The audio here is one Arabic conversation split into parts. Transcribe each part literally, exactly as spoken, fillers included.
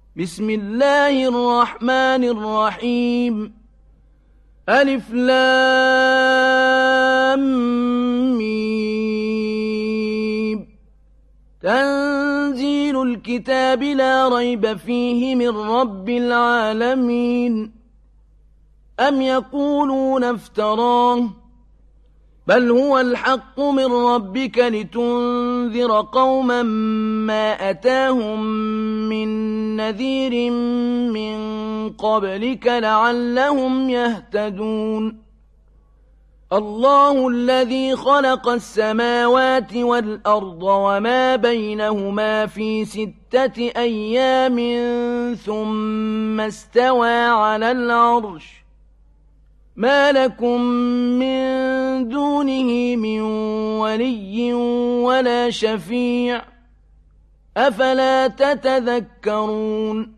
بسم الله الرحمن الرحيم ألف لام ميم تنزيل الكتاب لا ريب فيه من رب العالمين أم يقولون افتراه بل هو الحق من ربك لتنذر قوما ما أتاهم من نذير من قبلك لعلهم يهتدون الله الذي خلق السماوات والأرض وما بينهما في ستة أيام ثم استوى على العرش ما لكم من دونه من ولي ولا شفيع أفلا تتذكرون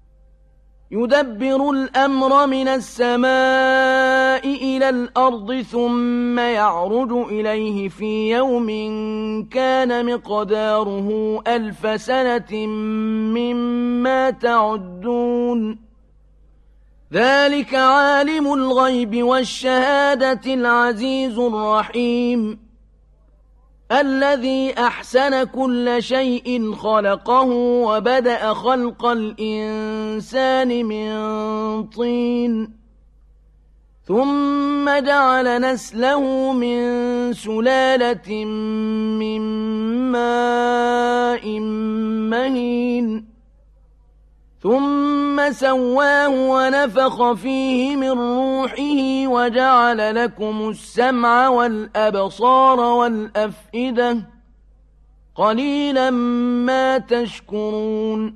يدبر الأمر من السماء إلى الأرض ثم يعرج إليه في يوم كان مقداره ألف سنة مما تعدون ذلك عالم الغيب والشهادة العزيز الرحيم الذي أحسن كل شيء خلقه وبدأ خلق الإنسان من طين ثم جعل نسله من سلالة من ماء مهين ثم سواه ونفخ فيه من روحه وجعل لكم السمع والأبصار والأفئدة قليلا ما تشكرون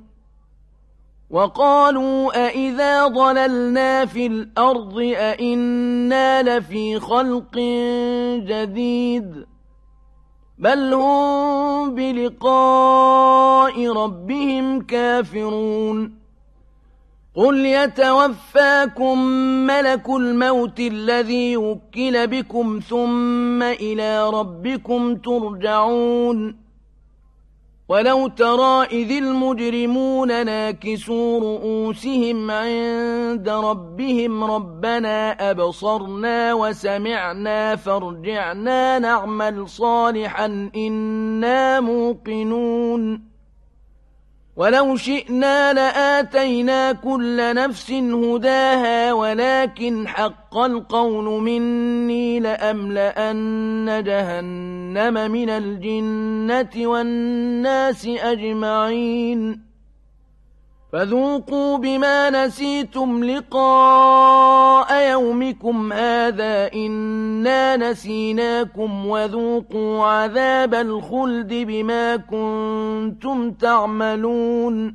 وقالوا أئذا ضللنا في الأرض أئنا لفي خلق جديد بل هم بلقاء ربهم كافرون قل يتوفاكم ملك الموت الذي وكل بكم ثم إلى ربكم ترجعون ولو ترى إذ المجرمون ناكسوا رؤوسهم عند ربهم ربنا أبصرنا وسمعنا فارجعنا نعمل صالحا إنا موقنون ولو شئنا لآتينا كل نفس هداها ولكن حق القول مني لأملأن جهنم من الجنة والناس أجمعين فذوقوا بما نسيتم لقاء يومكم هذا إنا نسيناكم وذوقوا عذاب الخلد بما كنتم تعملون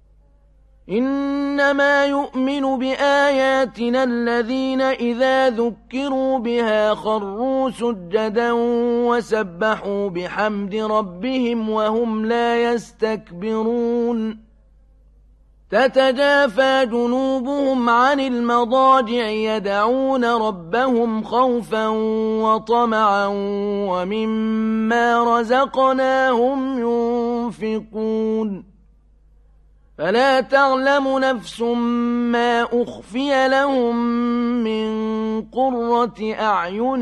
إنما يؤمن بآياتنا الذين إذا ذكروا بها خروا سجدا وسبحوا بحمد ربهم وهم لا يستكبرون تتجافى جنوبهم عن المضاجع يدعون ربهم خوفا وطمعا ومما رزقناهم ينفقون فلا تعلم نفس ما أخفي لهم من قرة أعين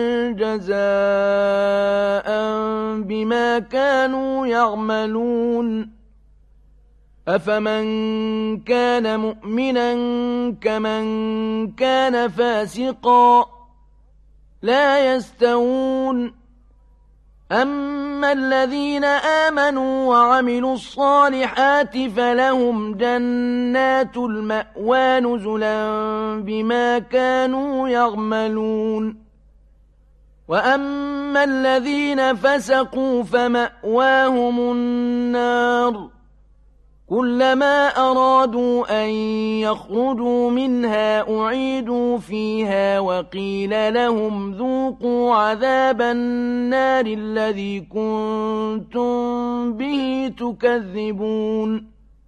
جزاء بما كانوا يعملون أفمن كان مؤمنا كمن كان فاسقا لا يستوون أما الذين آمنوا وعملوا الصالحات فلهم جنات المأوى نزلا بما كانوا يعملون وأما الذين فسقوا فمأواهم النار كلما أرادوا أن يخرجوا منها أعيدوا فيها وقيل لهم ذوقوا عذاب النار الذي كنتم به تكذبون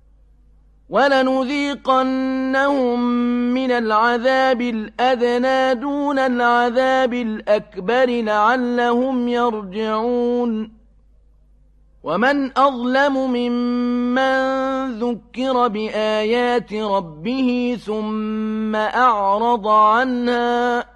ولنذيقنهم من العذاب الأدنى دون العذاب الأكبر لعلهم يرجعون ومن أظلم ممن ذكر بآيات ربه ثم أعرض عنها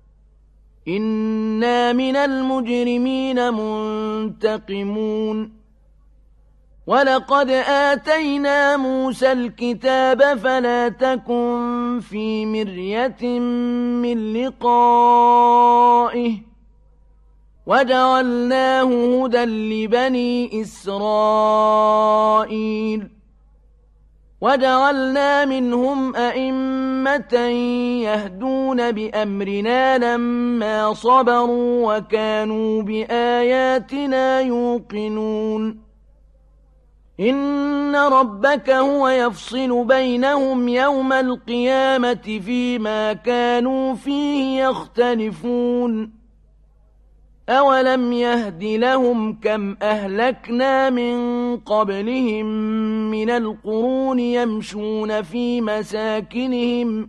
إنا من المجرمين منتقمون ولقد آتينا موسى الكتاب فلا تكن في مرية من لقائه وجعلناه هدى لبني إسرائيل وجعلنا منهم أئمة يهدون بأمرنا لما صبروا وكانوا بآياتنا يوقنون إن ربك هو يفصل بينهم يوم القيامة فيما كانوا فيه يختلفون أولم يهد لهم كم أهلكنا من قبلهم من القرون يمشون في مساكنهم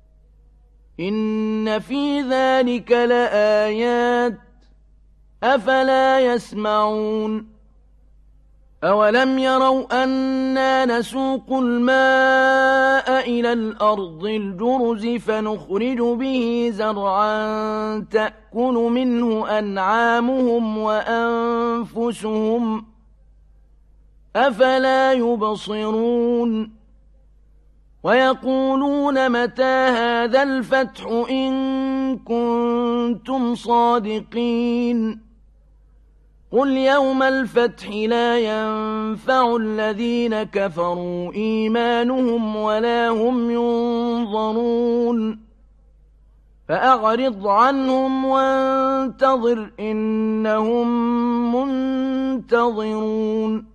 إن في ذلك لآيات أفلا يسمعون أولم يروا أنا نسوق الماء إلى الأرض الجرز فنخرج به زرعا تأكل منه أنعامهم وأنفسهم أفلا يبصرون ويقولون متى هذا الفتح إن كنتم صادقين قل يوم الفتح لا ينفع الذين كفروا إيمانهم ولا هم ينظرون فأعرض عنهم وانتظر إنهم منتظرون